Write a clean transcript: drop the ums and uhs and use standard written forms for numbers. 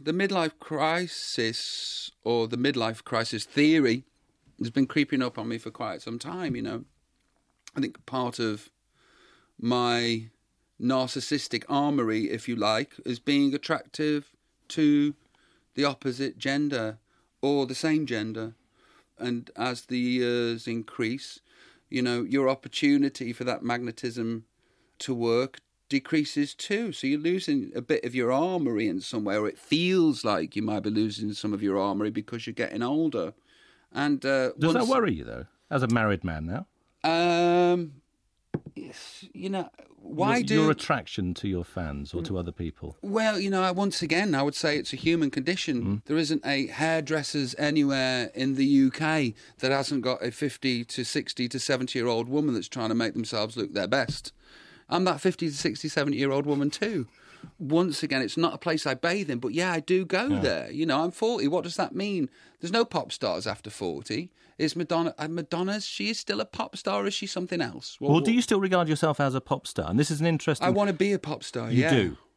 the midlife crisis or the midlife crisis theory has been creeping up on me for quite some time, you know. I think part of my narcissistic armoury, if you like, is being attractive to the opposite gender or the same gender. And as the years increase, you know, your opportunity for that magnetism to work decreases too. So you're losing a bit of your armoury in somewhere, or it feels like you might be losing some of your armoury because you're getting older. And does that worry you, though, as a married man now? You know, why your attraction to your fans or to other people? Well, you know, once again, I would say it's a human condition. There isn't a hairdressers anywhere in the UK that hasn't got a 50 to 60 to 70-year-old woman that's trying to make themselves look their best. I'm that 50 to 60, 70-year-old woman too. Once again, it's not a place I bathe in, but yeah, I do go there. You know, I'm 40. What does that mean? There's no pop stars after 40. Is Madonna's, she is still a pop star, or is she something else? Well, do you still regard yourself as a pop star? And this is an interesting... I want to be a pop star, You do?